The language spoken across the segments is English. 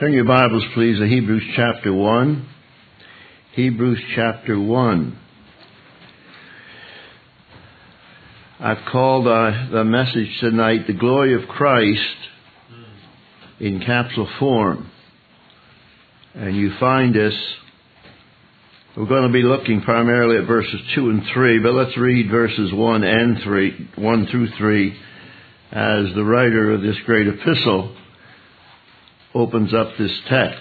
Turn your Bibles, please, to Hebrews chapter 1. Hebrews chapter 1. I've called the message tonight, The Glory of Christ in capsule form. And you find us, we're going to be looking primarily at verses 2 and 3, but let's read verses 1 through 3, as the writer of this great epistle opens up this text.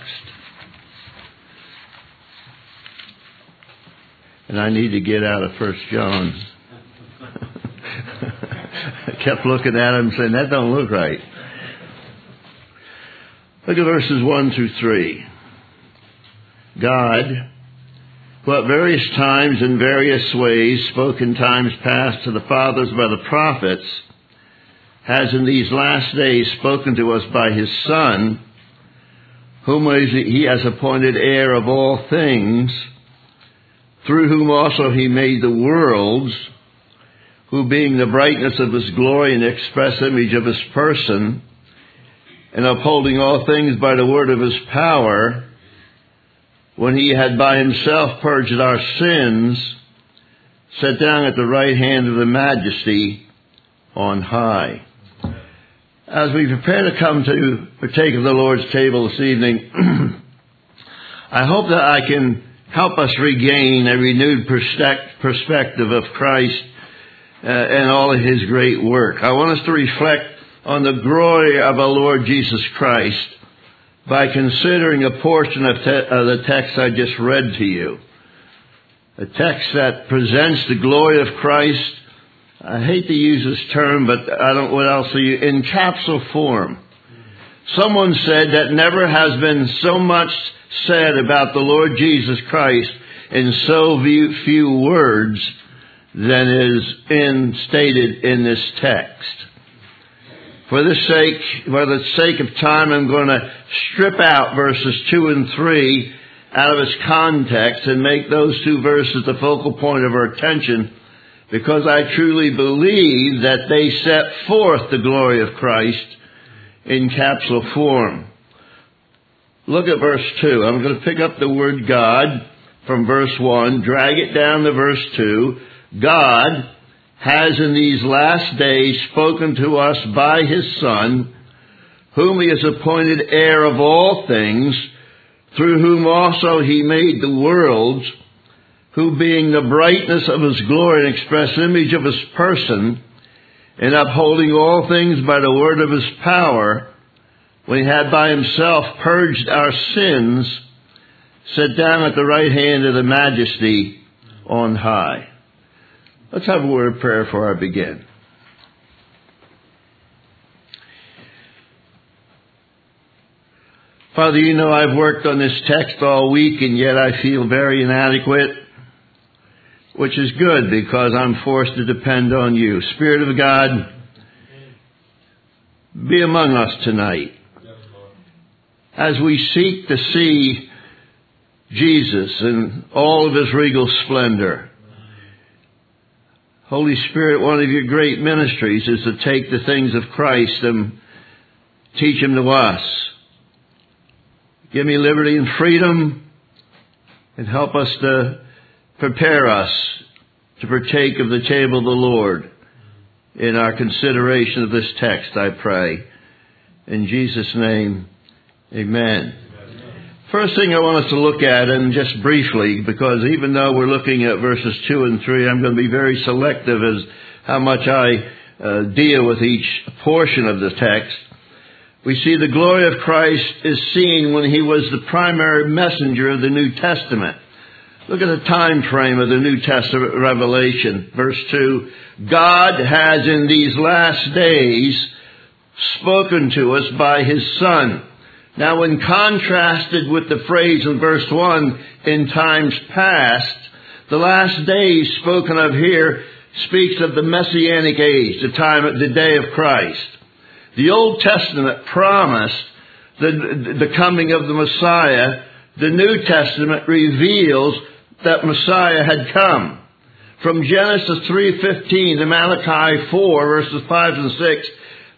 And I need to get out of 1 John. I kept looking at him saying, that don't look right. Look at verses 1 through 3. God, who at various times in various ways spoke in times past to the fathers by the prophets, has in these last days spoken to us by his Son, whom he has appointed heir of all things, through whom also he made the worlds, who being the brightness of his glory and express image of his person, and upholding all things by the word of his power, when he had by himself purged our sins, sat down at the right hand of the Majesty on high. As we prepare to come to partake of the Lord's table this evening, I hope that I can help us regain a renewed perspective of Christ and all of his great work. I want us to reflect on the glory of our Lord Jesus Christ by considering a portion of the text I just read to you. A text that presents the glory of Christ. I hate to use this term, but I don't know what else to use. In capsule form. Someone said that never has been so much said about the Lord Jesus Christ in so few words than is stated in this text. For the sake of time, I'm going to strip out verses 2 and 3 out of its context and make those two verses the focal point of our attention, because I truly believe that they set forth the glory of Christ in capsule form. Look at verse 2. I'm going to pick up the word God from verse 1, drag it down to verse 2. God has in these last days spoken to us by his Son, whom he has appointed heir of all things, through whom also he made the worlds, who being the brightness of his glory and express image of his person, and upholding all things by the word of his power, when he had by himself purged our sins, sat down at the right hand of the Majesty on high. Let's have a word of prayer before I begin. Father, you know I've worked on this text all week, and yet I feel very inadequate, which is good because I'm forced to depend on you. Spirit of God, be among us tonight as we seek to see Jesus in all of his regal splendor. Holy Spirit, one of your great ministries is to take the things of Christ and teach them to us. Give me liberty and freedom, and help us to prepare us to partake of the table of the Lord in our consideration of this text, I pray. In Jesus' name, amen. First thing I want us to look at, and just briefly, because even though we're looking at verses 2 and 3, I'm going to be very selective as how much I deal with each portion of the text. We see the glory of Christ is seen when he was the primary messenger of the New Testament. Look at the time frame of the New Testament revelation. Verse 2, God has in these last days spoken to us by his Son. Now, when contrasted with the phrase in verse 1, in times past, the last days spoken of here speaks of the Messianic age, the day of Christ. The Old Testament promised the coming of the Messiah. The New Testament reveals that Messiah had come. From Genesis 3:15 to Malachi 4, verses 5 and 6,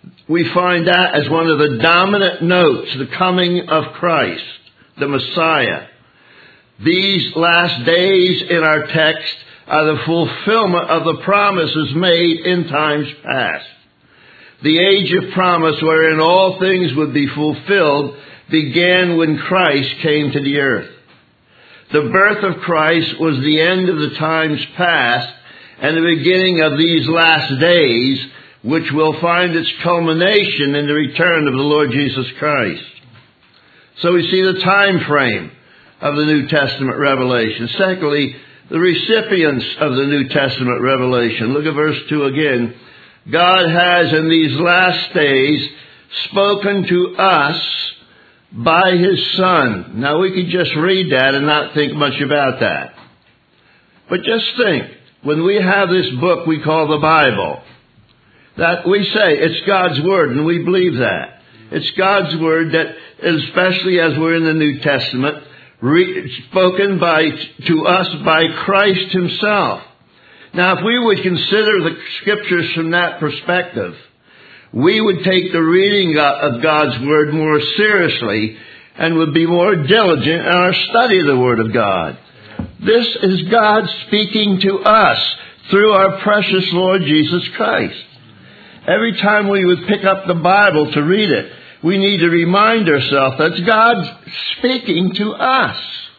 we find that as one of the dominant notes, the coming of Christ, the Messiah. These last days in our text are the fulfillment of the promises made in times past. The age of promise wherein all things would be fulfilled began when Christ came to the earth. The birth of Christ was the end of the times past and the beginning of these last days, which will find its culmination in the return of the Lord Jesus Christ. So we see the time frame of the New Testament revelation. Secondly, the recipients of the New Testament revelation. Look at verse 2 again. God has in these last days spoken to us by His Son. Now we could just read that and not think much about that. But just think, when we have this book we call the Bible, that we say it's God's Word, and we believe that. It's God's Word that, especially as we're in the New Testament, spoken to us by Christ Himself. Now, if we would consider the Scriptures from that perspective, we would take the reading of God's Word more seriously and would be more diligent in our study of the Word of God. This is God speaking to us through our precious Lord Jesus Christ. Every time we would pick up the Bible to read it, we need to remind ourselves that God's speaking to us.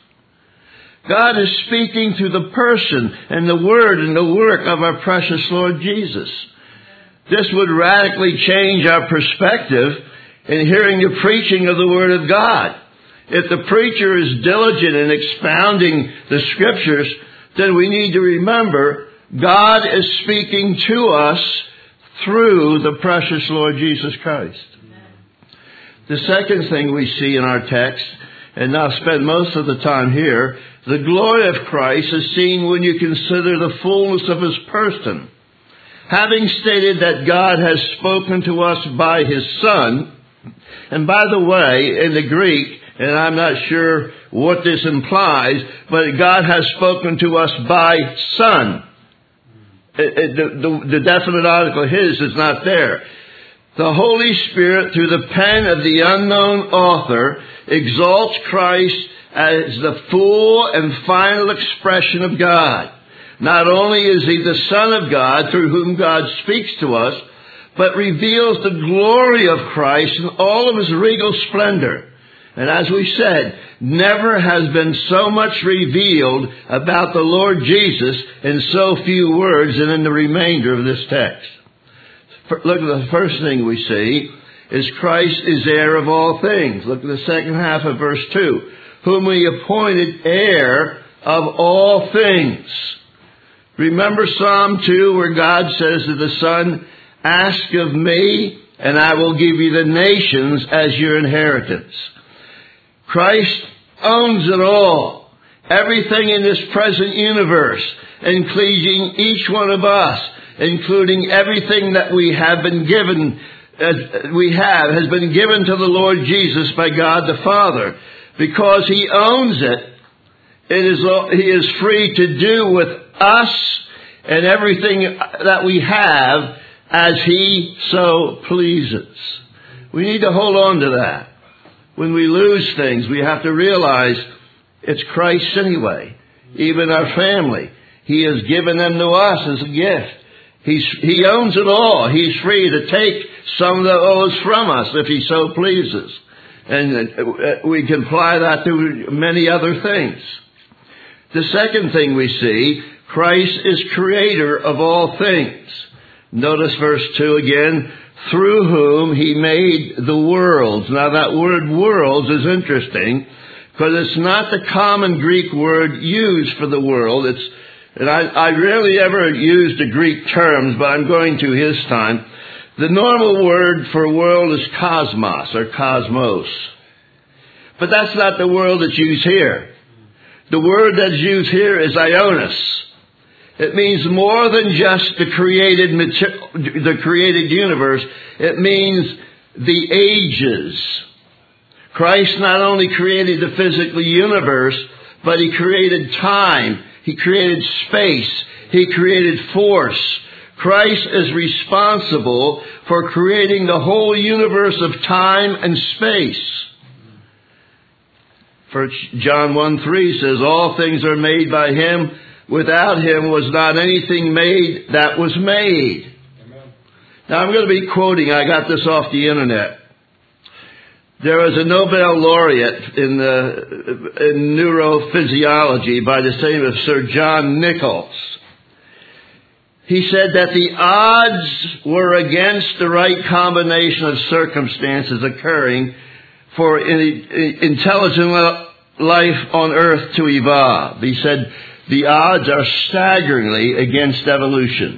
God is speaking to the person and the word and the work of our precious Lord Jesus. This would radically change our perspective in hearing the preaching of the Word of God. If the preacher is diligent in expounding the Scriptures, then we need to remember God is speaking to us through the precious Lord Jesus Christ. The second thing we see in our text, and I'll spend most of the time here, the glory of Christ is seen when you consider the fullness of His person. Having stated that God has spoken to us by His Son, and by the way, in the Greek, and I'm not sure what this implies, but God has spoken to us by Son. The definite article His is not there. The Holy Spirit, through the pen of the unknown author, exalts Christ as the full and final expression of God. Not only is He the Son of God, through whom God speaks to us, but reveals the glory of Christ in all of His regal splendor. And as we said, never has been so much revealed about the Lord Jesus in so few words and in the remainder of this text. Look at the first thing we see is Christ is heir of all things. Look at the second half of verse 2. Whom He appointed heir of all things. Remember Psalm 2 where God says to the Son, ask of me and I will give you the nations as your inheritance. Christ owns it all. Everything in this present universe, including each one of us, including everything that we have been given, has been given to the Lord Jesus by God the Father. Because He owns it, He is free to do with us and everything that we have as He so pleases. We need to hold on to that. When we lose things, we have to realize it's Christ's anyway. Even our family, He has given them to us as a gift. He owns it all. He's free to take some of those from us if He so pleases. And we can apply that to many other things. The second thing we see, Christ is creator of all things. Notice verse 2 again, through whom He made the worlds. Now that word worlds is interesting because it's not the common Greek word used for the world. And I rarely ever use the Greek terms, but I'm going to this time. The normal word for world is cosmos or cosmos. But that's not the word that's used here. The word that's used here is ionos. It means more than just the created universe. It means the ages. Christ not only created the physical universe, but He created time. He created space. He created force. Christ is responsible for creating the whole universe of time and space. For John 1:3 says, all things are made by him. Without him was not anything made that was made. Amen. Now I'm going to be quoting, I got this off the internet. There was a Nobel laureate in neurophysiology by the name of Sir John Nichols. He said that the odds were against the right combination of circumstances occurring for intelligent life on Earth to evolve. He said the odds are staggeringly against evolution.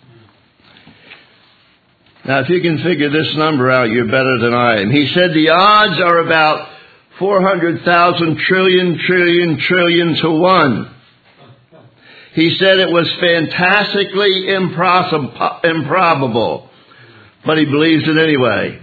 Now, if you can figure this number out, you're better than I am. He said the odds are about 400,000 trillion to 1. He said it was fantastically improbable, but he believes it anyway.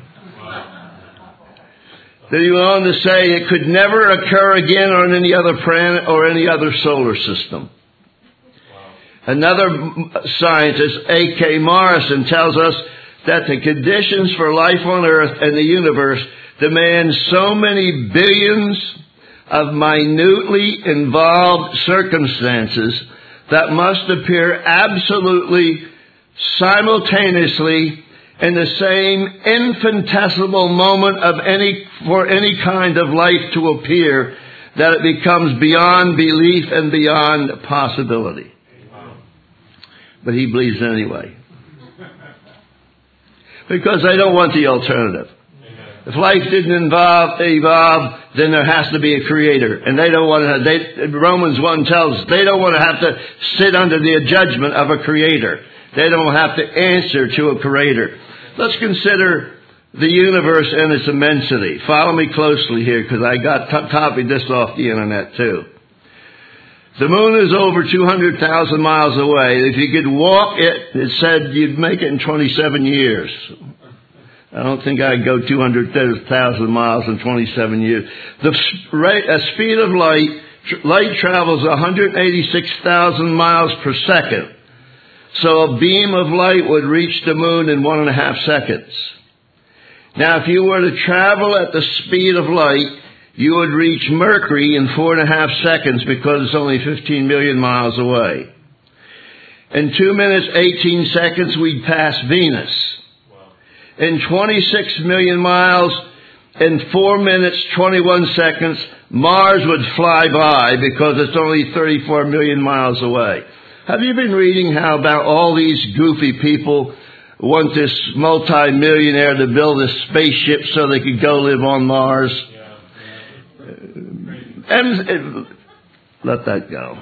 Then he went on to say it could never occur again on any other planet or any other solar system. Another scientist, A.K. Morrison, tells us that the conditions for life on Earth and the universe demand so many billions of minutely involved circumstances that must appear absolutely simultaneously in the same infinitesimal moment for any kind of life to appear, that it becomes beyond belief and beyond possibility. But he believes it anyway. Because they don't want the alternative. If life didn't evolve, then there has to be a creator. And they don't want to, Romans 1 tells us, they don't want to have to sit under the judgment of a creator. They don't have to answer to a creator. Let's consider the universe and its immensity. Follow me closely here, because I copied this off the internet too. The moon is over 200,000 miles away. If you could walk it, it said you'd make it in 27 years. I don't think I'd go 200,000 miles in 27 years. The speed of light travels 186,000 miles per second. So a beam of light would reach the moon in 1.5 seconds. Now, if you were to travel at the speed of light, you would reach Mercury in 4.5 seconds, because it's only 15 million miles away. In 2 minutes, 18 seconds, we'd pass Venus. In 26 million miles, in 4 minutes, 21 seconds, Mars would fly by, because it's only 34 million miles away. Have you been reading how about all these goofy people want this multi-millionaire to build a spaceship so they could go live on Mars? Let that go.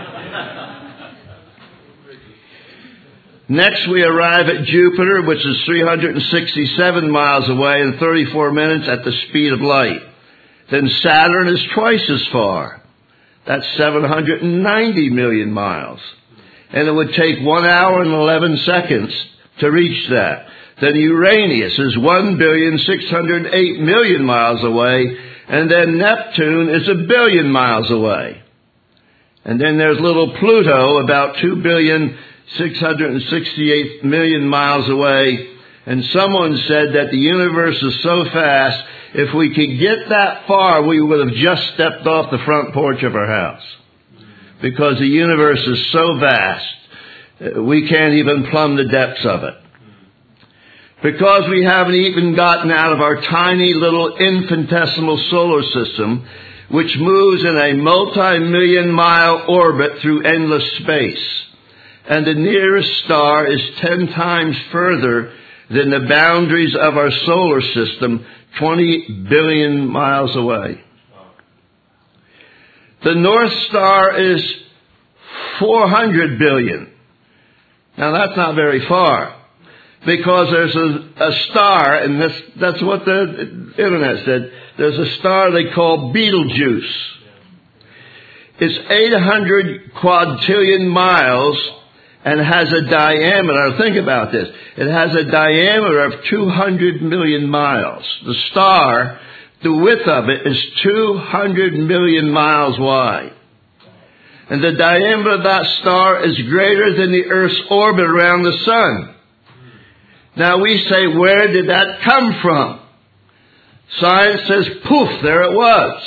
Next, we arrive at Jupiter, which is 367 miles away in 34 minutes at the speed of light. Then Saturn is twice as far. That's 790 million miles. And it would take 1 hour and 11 seconds to reach that. Then Uranus is 1,608 million miles away. And then Neptune is 1 billion miles away. And then there's little Pluto, about 2,668 million miles away. And someone said that the universe is so vast, if we could get that far, we would have just stepped off the front porch of our house. Because the universe is so vast, we can't even plumb the depths of it. Because we haven't even gotten out of our tiny little infinitesimal solar system, which moves in a multi-million mile orbit through endless space. And the nearest star is 10 times further than the boundaries of our solar system, 20 billion miles away. The North Star is 400 billion. Now that's not very far, because there's a star, and that's what the internet said. There's a star they call Betelgeuse. It's 800 quadrillion miles and has a diameter. Think about this. It has a diameter of 200 million miles. The star, the width of it is 200 million miles wide. And the diameter of that star is greater than the Earth's orbit around the sun. Now we say, where did that come from? Science says, poof, there it was.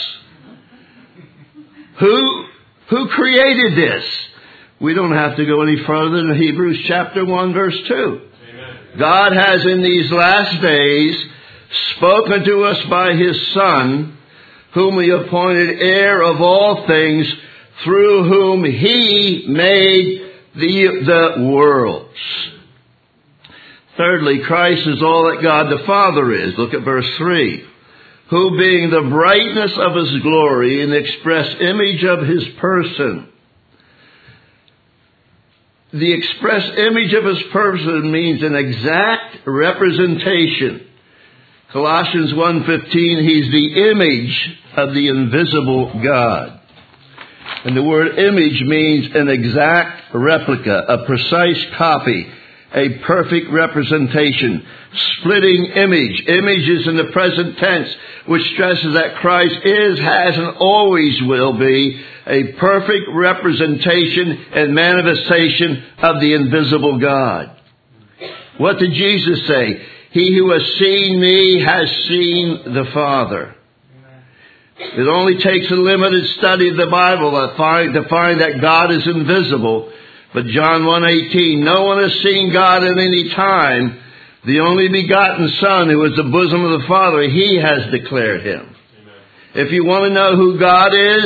Who created this? We don't have to go any further than Hebrews chapter 1, verse 2. Amen. God has in these last days spoken to us by His Son, whom He appointed heir of all things, through whom He made the worlds. Thirdly, Christ is all that God the Father is. Look at verse 3. Who being the brightness of His glory and the express image of His person. The express image of His person means an exact representation. Colossians 1:15, He's the image of the invisible God. And the word image means an exact replica, a precise copy, a perfect representation. Splitting image. Image is in the present tense, which stresses that Christ is, has, and always will be a perfect representation and manifestation of the invisible God. What did Jesus say? He who has seen me has seen the Father. It only takes a limited study of the Bible to find that God is invisible. But John 1:18, no one has seen God at any time. The only begotten Son, who is the bosom of the Father, He has declared Him. Amen. If you want to know who God is,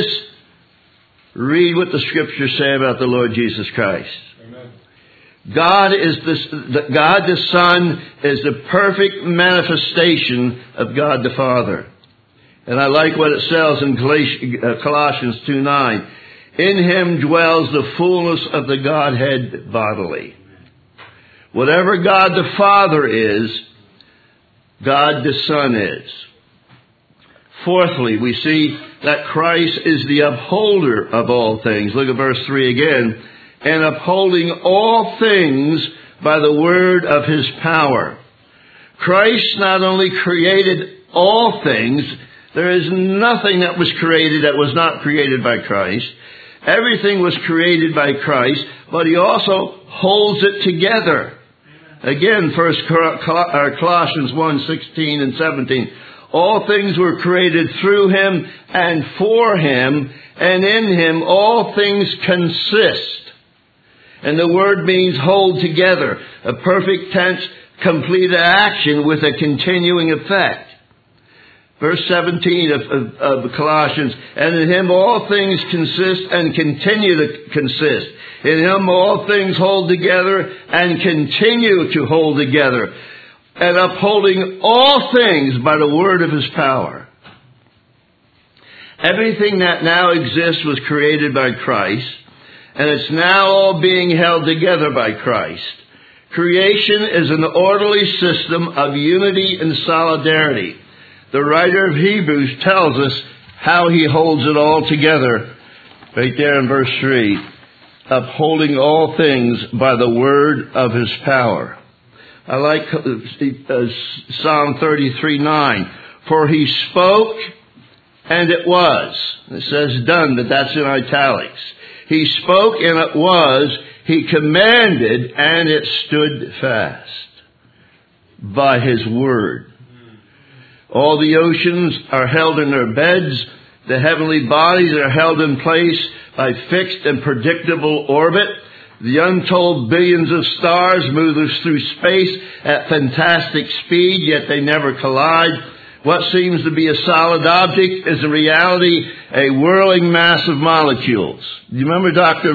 read what the Scriptures say about the Lord Jesus Christ. Amen. God the Son is the perfect manifestation of God the Father. And I like what it says in Colossians 2:9. In Him dwells the fullness of the Godhead bodily. Whatever God the Father is, God the Son is. Fourthly, we see that Christ is the upholder of all things. Look at verse 3 again. And upholding all things by the word of His power. Christ not only created all things, there is nothing that was created that was not created by Christ. Everything was created by Christ, but He also holds it together. Again, Colossians 1:16 and 17. All things were created through Him and for Him, and in Him all things consist. And the word means hold together, a perfect tense, complete action with a continuing effect. Verse 17 of Colossians, and in Him all things consist and continue to consist. In Him all things hold together and continue to hold together. And upholding all things by the word of His power. Everything that now exists was created by Christ, and it's now all being held together by Christ. Creation is an orderly system of unity and solidarity. The writer of Hebrews tells us how He holds it all together. Right there in verse 3. Upholding all things by the word of His power. I like Psalm 33:9. For He spoke and it was. It says done, but that's in italics. He spoke and it was. He commanded and it stood fast. By His word. All the oceans are held in their beds. The heavenly bodies are held in place by fixed and predictable orbit. The untold billions of stars move through space at fantastic speed, yet they never collide. What seems to be a solid object is in reality a whirling mass of molecules. Do you remember Dr.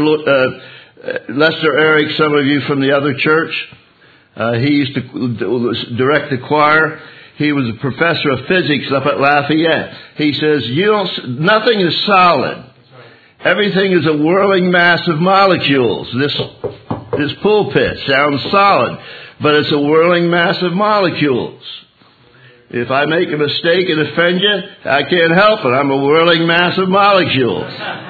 Lester Eric, some of you from the other church? He used to direct the choir. He was a professor of physics up at Lafayette. He says, nothing is solid. Everything is a whirling mass of molecules. This pulpit sounds solid, but it's a whirling mass of molecules. If I make a mistake and offend you, I can't help it. I'm a whirling mass of molecules.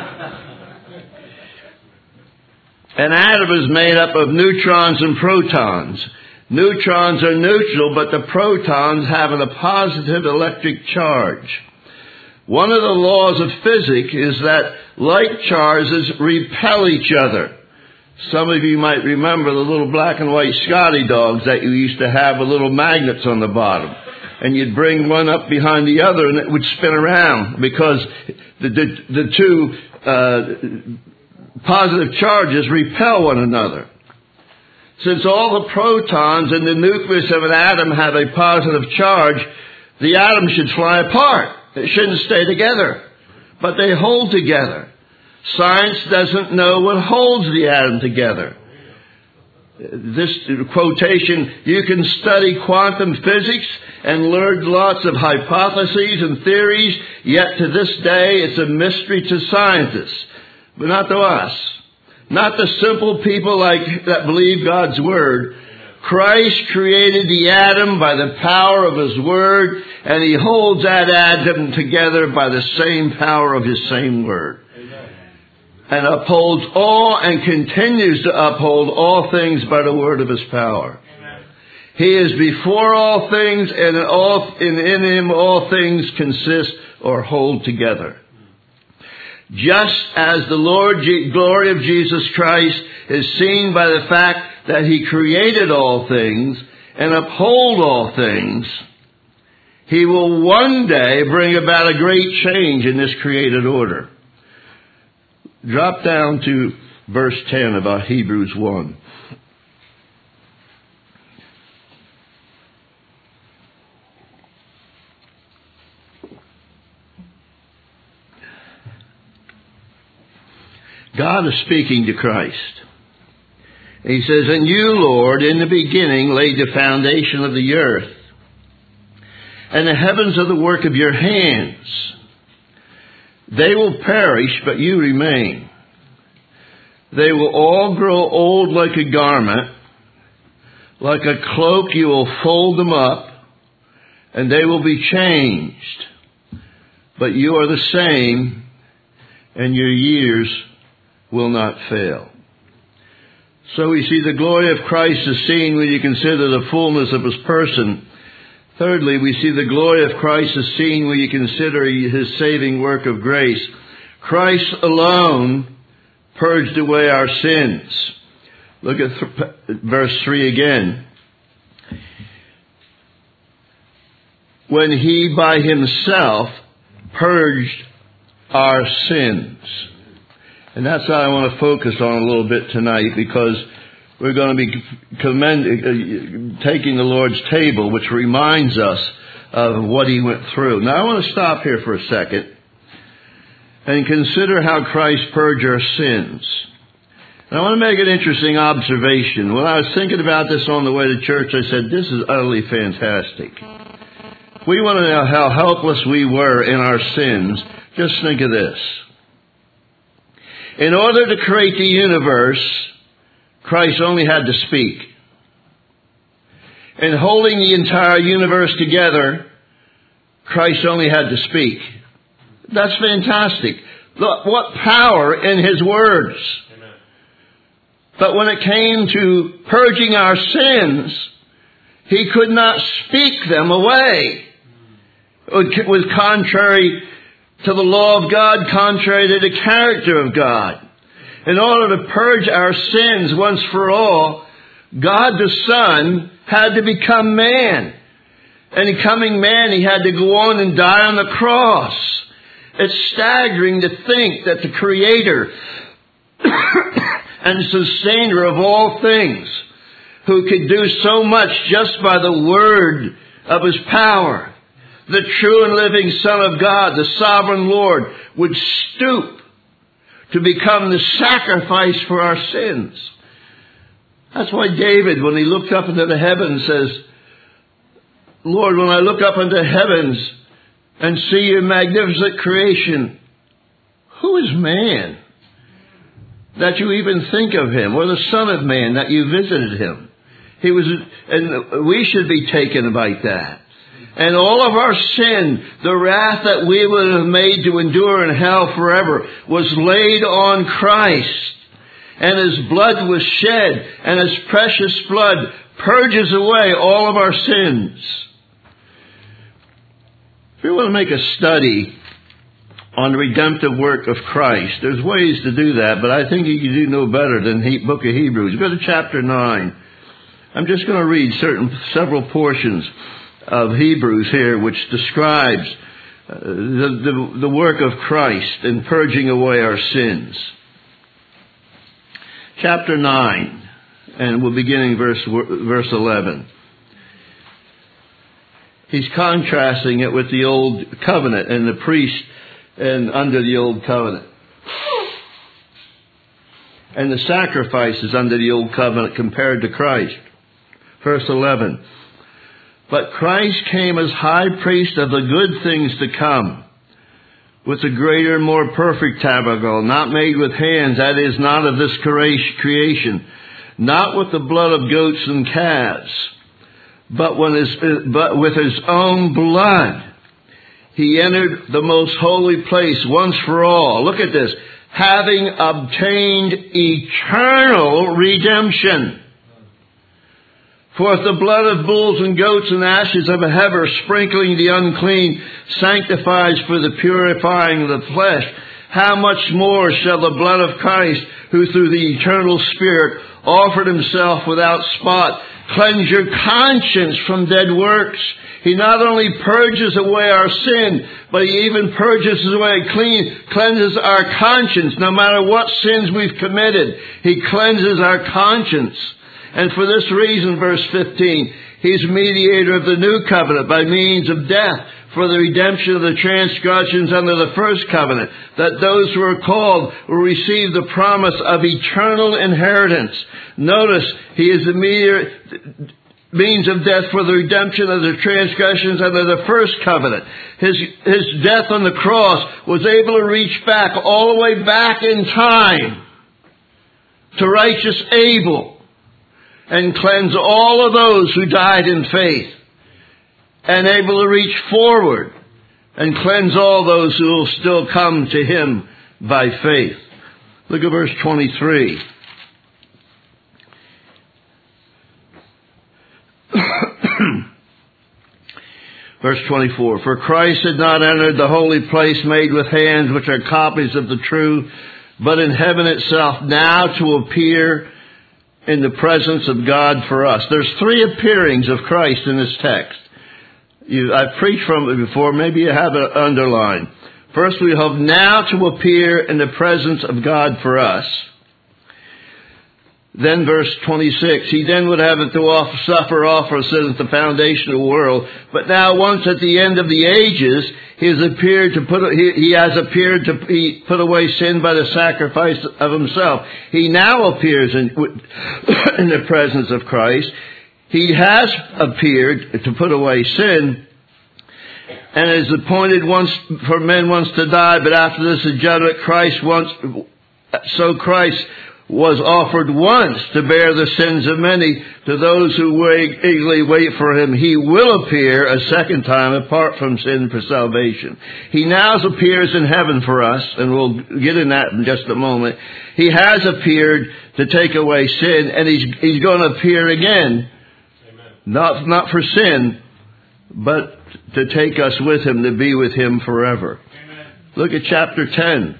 An atom is made up of neutrons and protons. Neutrons are neutral, but the protons have a positive electric charge. One of the laws of physics is that like charges repel each other. Some of you might remember the little black and white Scotty dogs that you used to have with little magnets on the bottom. And you'd bring one up behind the other and it would spin around because the two positive charges repel one another. Since all the protons in the nucleus of an atom have a positive charge, the atom should fly apart. It shouldn't stay together. But they hold together. Science doesn't know what holds the atom together. This quotation, you can study quantum physics and learn lots of hypotheses and theories, yet to this day it's a mystery to scientists, but not to us. Not the simple people that believe God's Word. Christ created the atom by the power of His Word, and He holds that atom together by the same power of His same Word. And upholds all and continues to uphold all things by the word of His power. Amen. He is before all things, and in Him all things consist or hold together. Just as the glory of Jesus Christ is seen by the fact that He created all things and uphold all things, He will one day bring about a great change in this created order. Drop down to verse 10 about Hebrews 1. God is speaking to Christ. He says, "And you, Lord, in the beginning laid the foundation of the earth, and the heavens are the work of your hands. They will perish, but you remain. They will all grow old like a garment. Like a cloak you will fold them up, and they will be changed. But you are the same, and your years will not fail." So we see the glory of Christ is seen when you consider the fullness of His person. Thirdly, we see the glory of Christ is seen when you consider His saving work of grace. Christ alone purged away our sins. Look at verse 3 again. When He by Himself purged our sins. And that's what I want to focus on a little bit tonight, because we're going to be taking the Lord's table, which reminds us of what He went through. Now I want to stop here for a second and consider how Christ purged our sins. And I want to make an interesting observation. When I was thinking about this on the way to church, I said, this is utterly fantastic. If we want to know how helpless we were in our sins, just think of this. In order to create the universe, Christ only had to speak. In holding the entire universe together, Christ only had to speak. That's fantastic. Look, what power in His words. Amen. But when it came to purging our sins, He could not speak them away. It was contrary to the law of God, contrary to the character of God. In order to purge our sins once for all, God the Son had to become man. And becoming man, He had to go on and die on the cross. It's staggering to think that the Creator and Sustainer of all things, who could do so much just by the word of His power, the true and living Son of God, the sovereign Lord, would stoop to become the sacrifice for our sins. That's why David, when he looked up into the heavens, says, "Lord, when I look up into heavens and see your magnificent creation, who is man that you even think of him, or the Son of Man that you visited him?" And we should be taken by that. And all of our sin, the wrath that we would have made to endure in hell forever, was laid on Christ. And His blood was shed, and His precious blood purges away all of our sins. If we want to make a study on the redemptive work of Christ. There's ways to do that, but I think you can do no better than the book of Hebrews. Go to chapter 9. I'm just going to read several portions of Hebrews here, which describes the work of Christ in purging away our sins. Chapter 9, and we're beginning verse 11. He's contrasting it with the old covenant and the priest and under the old covenant, and the sacrifices under the old covenant compared to Christ. Verse 11. But Christ came as high priest of the good things to come, with a greater and more perfect tabernacle, not made with hands, that is, not of this creation, not with the blood of goats and calves, but with his own blood. He entered the most holy place once for all. Look at this. Having obtained eternal redemption. For if the blood of bulls and goats and ashes of a heifer sprinkling the unclean sanctifies for the purifying of the flesh, how much more shall the blood of Christ, who through the eternal Spirit offered himself without spot, cleanse your conscience from dead works? He not only purges away our sin, but he even purges away cleanses our conscience. No matter what sins we've committed, he cleanses our conscience. And for this reason, verse 15, he's mediator of the new covenant by means of death for the redemption of the transgressions under the first covenant, that those who are called will receive the promise of eternal inheritance. Notice, he is the mediator, means of death for the redemption of the transgressions under the first covenant. His death on the cross was able to reach back, all the way back in time, to righteous Abel, and cleanse all of those who died in faith, and able to reach forward and cleanse all those who will still come to him by faith. Look at verse 23. Verse 24. For Christ had not entered the holy place made with hands, which are copies of the true, but in heaven itself, now to appear in the presence of God for us. There's 3 appearings of Christ in this text. I've preached from it before. Maybe you have it underlined. First, we have now to appear in the presence of God for us. Then verse 26, he then would have it to suffer for sin at the foundation of the world. But now, once at the end of the ages, he has appeared to put away sin by the sacrifice of himself. He now appears in the presence of Christ. He has appeared to put away sin, and is appointed once for men once to die, but after this is judgment. Christ was offered once to bear the sins of many. To those who eagerly wait for him, he will appear a second time apart from sin for salvation. He now appears in heaven for us, and we'll get in that in just a moment. He has appeared to take away sin, and he's going to appear again. Amen. Not for sin, but to take us with him, to be with him forever. Amen. Look at chapter 10.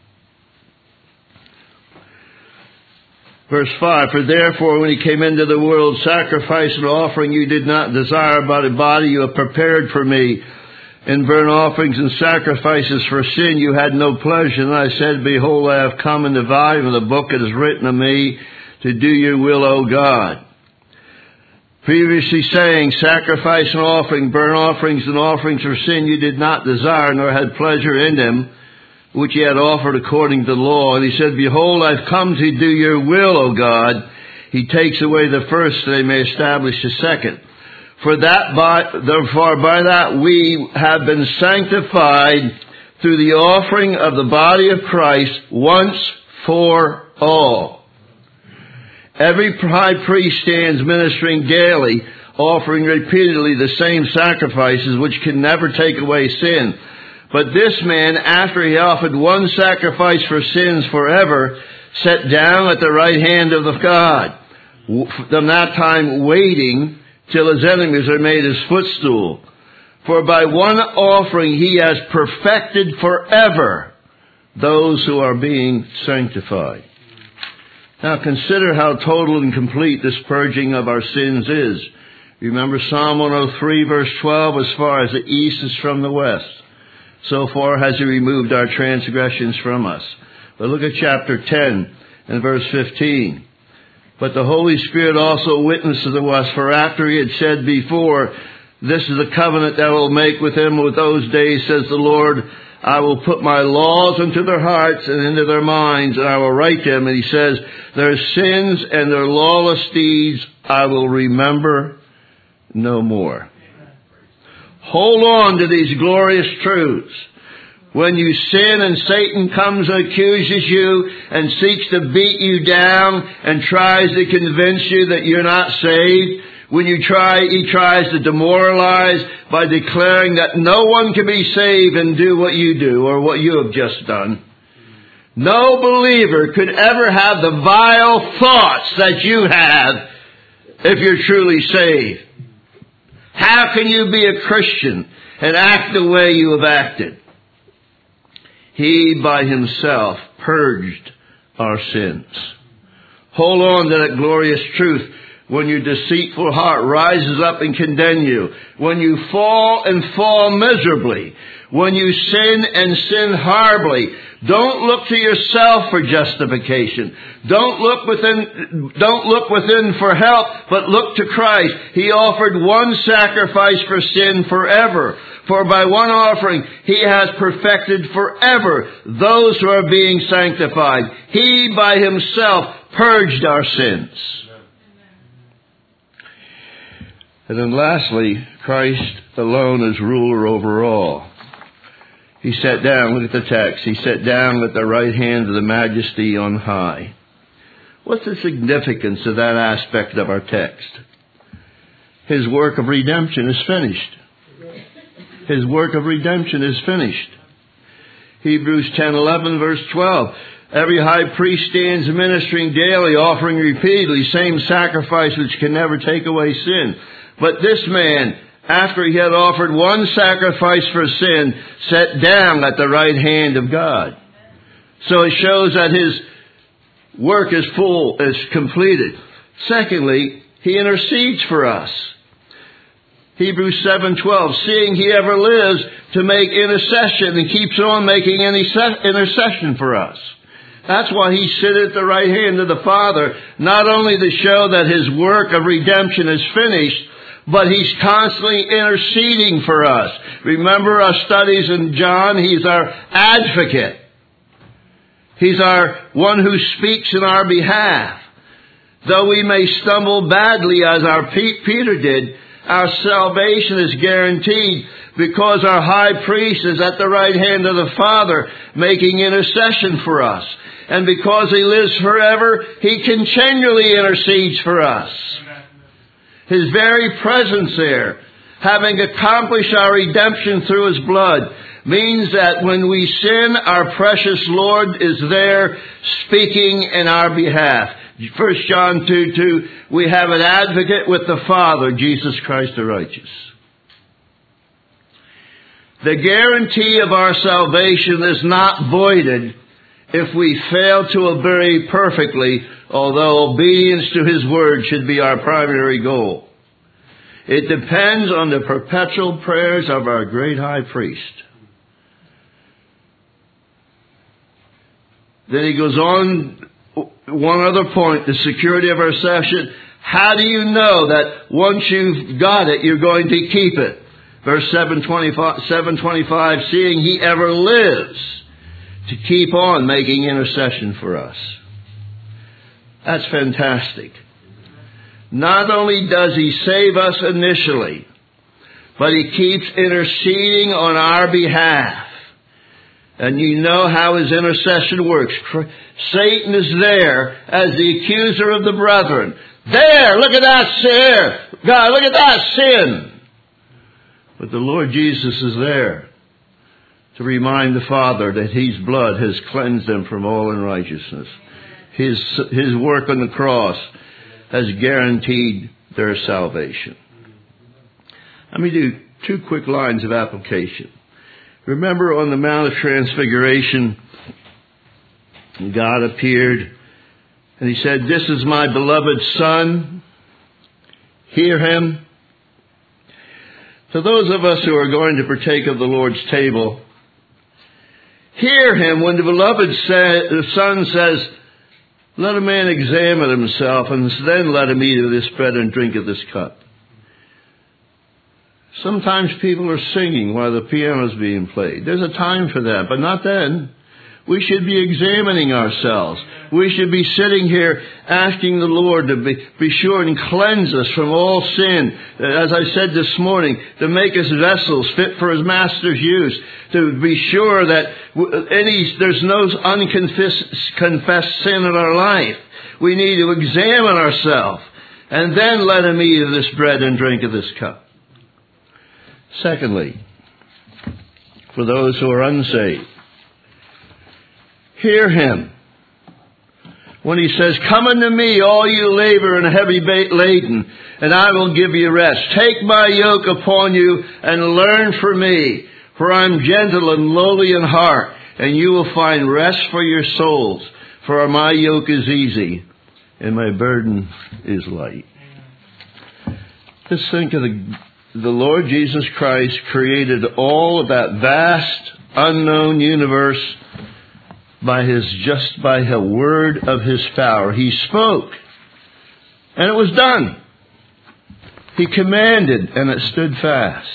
Verse 5, for therefore when he came into the world, sacrifice and offering you did not desire, but a body you have prepared for me. In burnt offerings and sacrifices for sin you had no pleasure. And I said, behold, I have come in the volume of the book it is written of me to do your will, O God. Previously saying, sacrifice and offering, burnt offerings and offerings for sin you did not desire, nor had pleasure in them, which he had offered according to the law. And he said, behold, I've come to do your will, O God. He takes away the first, so they may establish the second. Therefore by that we have been sanctified through the offering of the body of Christ once for all. Every high priest stands ministering daily, offering repeatedly the same sacrifices which can never take away sin. But this man, after he offered one sacrifice for sins forever, sat down at the right hand of the God, from that time waiting till his enemies are made his footstool. For by one offering he has perfected forever those who are being sanctified. Now consider how total and complete this purging of our sins is. Remember Psalm 103 verse 12, as far as the east is from the west, so far has he removed our transgressions from us. But look at chapter 10 and verse 15. But the Holy Spirit also witnesses to us, for after he had said before, this is the covenant that I will make with them with those days, says the Lord, I will put my laws into their hearts and into their minds, and I will write them. And he says, their sins and their lawless deeds I will remember no more. Hold on to these glorious truths. When you sin and Satan comes and accuses you and seeks to beat you down and tries to convince you that you're not saved, when he tries to demoralize by declaring that no one can be saved and do what you do or what you have just done. No believer could ever have the vile thoughts that you have if you're truly saved. How can you be a Christian and act the way you have acted? He by himself purged our sins. Hold on to that glorious truth. When your deceitful heart rises up and condemn you, when you fall and fall miserably, when you sin and sin horribly, don't look to yourself for justification. Don't look within for help, but look to Christ. He offered one sacrifice for sin forever. For by one offering he has perfected forever those who are being sanctified. He by himself purged our sins. And then lastly, Christ alone is ruler over all. He sat down, look at the text, he sat down at the right hand of the Majesty on high. What's the significance of that aspect of our text? His work of redemption is finished. His work of redemption is finished. Hebrews 10:11 verse 12. Every high priest stands ministering daily, offering repeatedly same sacrifice which can never take away sin. But this man, after he had offered one sacrifice for sin, sat down at the right hand of God. So it shows that his work is completed. Secondly, he intercedes for us. Hebrews 7:12, seeing he ever lives to make intercession and keeps on making intercession for us. That's why he sitteth at the right hand of the Father, not only to show that his work of redemption is finished, but he's constantly interceding for us. Remember our studies in John? He's our advocate. He's our one who speaks in our behalf. Though we may stumble badly as our Peter did, our salvation is guaranteed because our high priest is at the right hand of the Father making intercession for us. And because he lives forever, he continually intercedes for us. His very presence there, having accomplished our redemption through his blood, means that when we sin, our precious Lord is there speaking in our behalf. 1 John 2:2, we have an advocate with the Father, Jesus Christ the righteous. The guarantee of our salvation is not voided if we fail to obey perfectly, although obedience to his word should be our primary goal. It depends on the perpetual prayers of our great high priest. Then he goes on, one other point, the security of our salvation. How do you know that once you've got it, you're going to keep it? Verse 725, seeing he ever lives to keep on making intercession for us. That's fantastic. Not only does he save us initially, but he keeps interceding on our behalf. And you know how his intercession works. Satan is there as the accuser of the brethren. There, look at that sin. God, look at that sin. But the Lord Jesus is there to remind the Father that his blood has cleansed them from all unrighteousness. His work on the cross has guaranteed their salvation. Let me do 2 quick lines of application. Remember on the Mount of Transfiguration, God appeared and he said, "This is my beloved Son. Hear him." To those of us who are going to partake of the Lord's table, hear him when the Son says, "Let a man examine himself, and then let him eat of this bread and drink of this cup." Sometimes people are singing while the piano is being played. There's a time for that, but not then. We should be examining ourselves. We should be sitting here asking the Lord to be sure and cleanse us from all sin. As I said this morning, to make us vessels fit for his master's use. To be sure that there's no unconfessed sin in our life. We need to examine ourselves. And then let him eat of this bread and drink of this cup. Secondly, for those who are unsaved, hear him when he says, "Come unto me, all you labor and heavy laden, and I will give you rest. Take my yoke upon you and learn from me, for I am gentle and lowly in heart, and you will find rest for your souls. For my yoke is easy and my burden is light." Just think of the Lord Jesus Christ created all of that vast, unknown universe by a word of his power. He spoke, and it was done. He commanded, and it stood fast.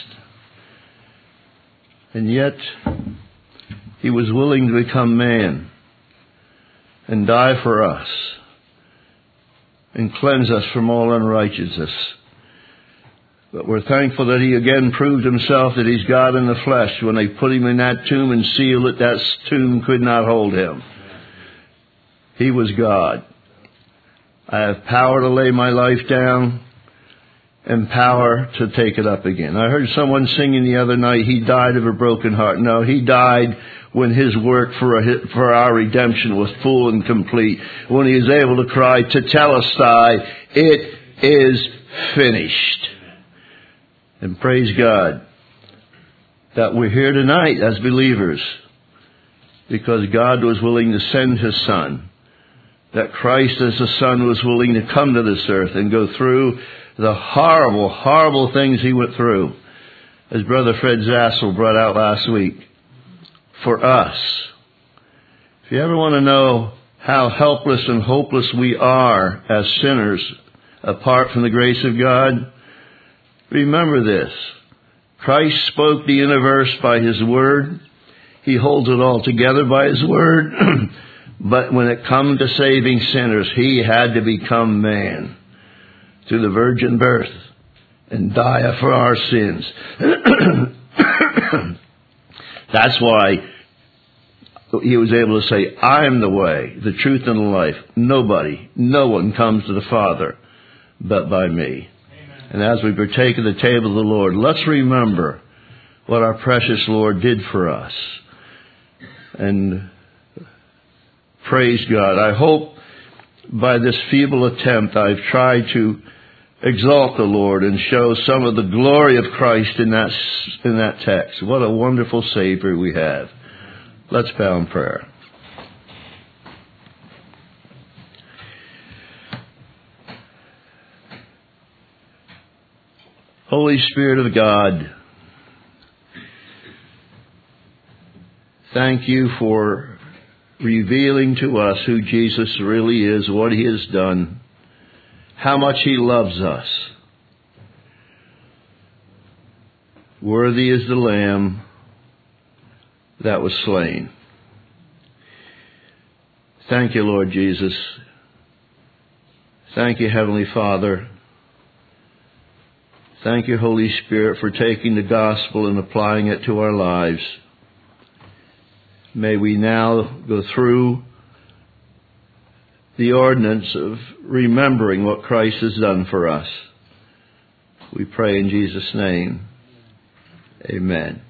And yet, he was willing to become man and die for us and cleanse us from all unrighteousness. But we're thankful that he again proved himself that he's God in the flesh. When they put him in that tomb and sealed it, that tomb could not hold him. He was God. I have power to lay my life down and power to take it up again. I heard someone singing the other night, he died of a broken heart. No, he died when his work for our redemption was full and complete. When he was able to cry, "Tetelestai, it is finished." And praise God that we're here tonight as believers because God was willing to send his Son. That Christ as the Son was willing to come to this earth and go through the horrible, horrible things he went through. As Brother Fred Zassel brought out last week. For us. If you ever want to know how helpless and hopeless we are as sinners apart from the grace of God, remember this. Christ spoke the universe by his word. He holds it all together by his word. But when it comes to saving sinners, he had to become man through the virgin birth and die for our sins. That's why he was able to say, "I am the way, the truth, and the life. No one comes to the Father but by me." And as we partake of the table of the Lord, let's remember what our precious Lord did for us. And praise God. I hope by this feeble attempt I've tried to exalt the Lord and show some of the glory of Christ in that text. What a wonderful Savior we have. Let's bow in prayer. Holy Spirit of God, thank you for revealing to us who Jesus really is, what he has done, how much he loves us. Worthy is the Lamb that was slain. Thank you, Lord Jesus. Thank you, Heavenly Father. Thank you, Holy Spirit, for taking the gospel and applying it to our lives. May we now go through the ordinance of remembering what Christ has done for us. We pray in Jesus' name. Amen.